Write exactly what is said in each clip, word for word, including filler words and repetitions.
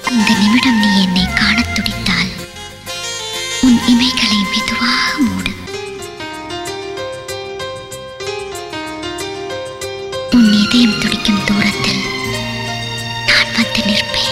இந்த நிமிடம் நீ என்னை காணத் துடித்தால் உன் இமைகளை மெதுவாக மூடு. உன் இதயம் துடிக்கும் தூரத்தில் நான் வந்து நிற்பேன்.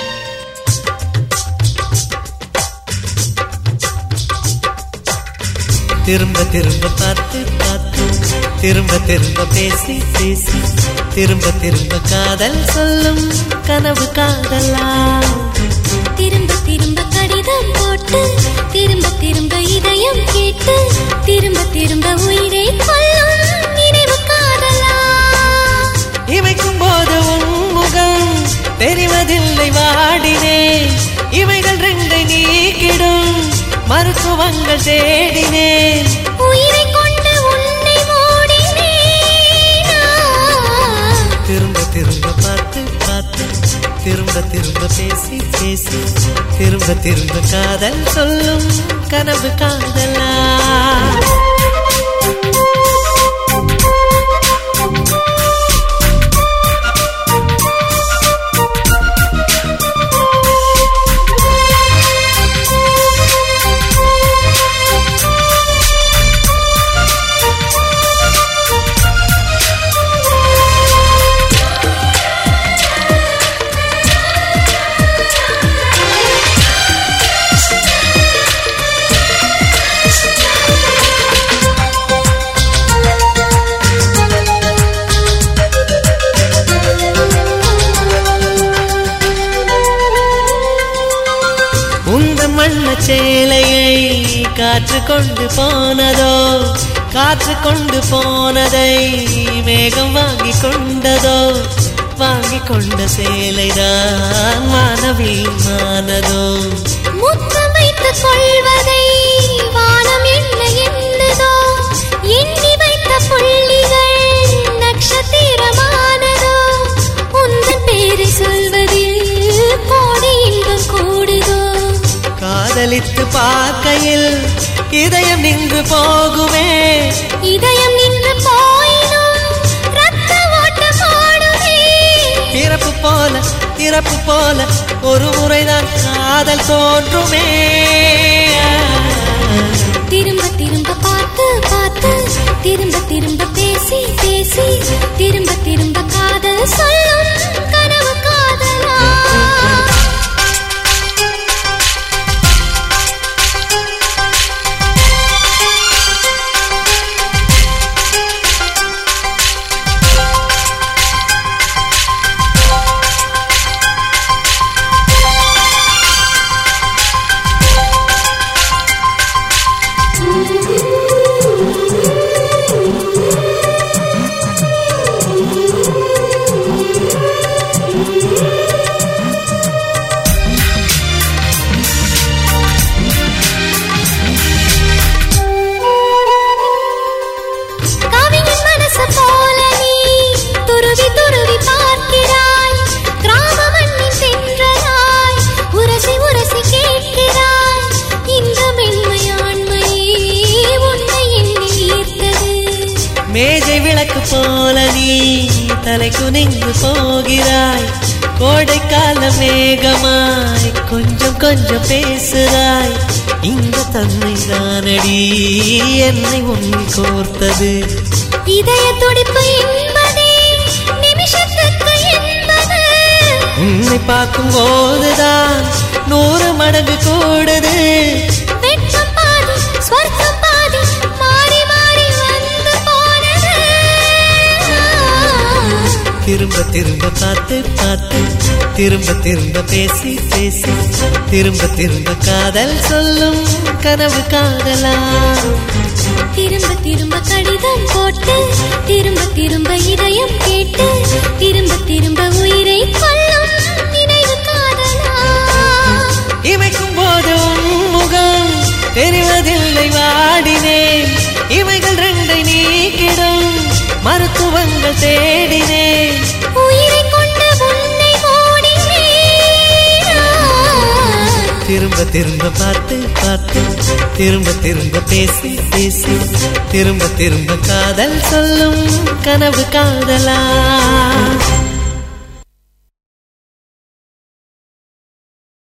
திரும்ப திரும்ப பார்த்து பார்த்து திரும்ப திரும்ப பேசி பேசி திரும்ப திரும்ப காதல் சொல்லும் கனவு காதலா. திரும்ப திரும்ப கடிதம் போட்டு திரும்ப திரும்ப இதயம் கேட்டு திரும்ப திரும்ப உயிரை கொல்லும் நினைவு காதலா. இமைக்கும் போது உன் முகம் தெரிவதில்லை வாடினே. இவைகள் ரெண்டை நீக்கிடும் மருத்துவங்கள் தேடினேன். உயிரை கொண்டு உன்னை மூடினேன். திரும்ப திரும்ப பார்த்து பார்த்து திரும்ப திரும்ப பேசி பேசி திரும்ப திரும்ப காதல் சொல்லும் கனவு காதலா. சேலையை காற்று கொண்டு போனதோ, காற்று கொண்டு போனதை மேகம் வாங்கி கொண்டதோ, வாங்கி கொண்ட சேலைதான் மாணவி மானதோ. முத்தம் வைத்துக் கொள்வதை வானம் என்ன என்னதோ, எண்ணி வைத்த புள்ளிகள் நட்சத்திரமானதோ. உந்தன் பேரை சொல்வதில் கோடி இன்பம் கூடுதோ. காதலித்து பார்க்கையில் இதயம் நின்று போகுமே. இதயம் நின்று போயினும் ரத்த ஓட்டம் ஓடுமே. பிறப்பு போல பிறப்பு போல ஒரு முறைதான் காதல் தோன்றுமே. திரும்ப திரும்ப பார்த்து பார்த்து திரும்ப திரும்ப பேசி பேசி திரும்ப திரும்ப காதல் சொல்லும் கனவு காதலா. மேஜை விளக்கு போல நீ தலை குனிந்து போகிறாய். கோடைக்கால மேகமாய் கொஞ்சம் கொஞ்சம் பேசுகிறாய். இந்த தன்னை தானடி என்னை உன்னை கோர்த்தது. இதய துடிப்பு என்பதே நிமிஷத்துக்கு என்பது. உன்னை பார்க்கும் போதுதான் நூறு மடங்கு கூடுது. வெட்கம் பாதி ஸ்வர்க்கம் பாதி மாறி மாறி வந்து போனது. திரும்ப திரும்ப பார்த்து பார்த்து திரும்ப திரும்ப பேசி பேசி திரும்ப திரும்ப காதல் சொல்லும் கனவு காதலா. திரும்ப திரும்ப கடிதம் போட்டு திரும்ப திரும்ப இதயம் கேட்டு திரும்ப திரும்ப உயிரை கொல்லும் நினைவு காதலா. இமைக்கும் போது உன் முகம் தெரிவதில்லை வாடினேன். இவைகள் ரெண்டை நீக்கிடும் மருத்துவங்கள் தேடினேன். உயிரை கொண்டு உன்னை மூடினேன். திரும்ப திரும்ப பார்த்து பார்த்து திரும்ப திரும்ப பேசி பேசி திரும்ப திரும்ப காதல் சொல்லும் கனவு காதலா.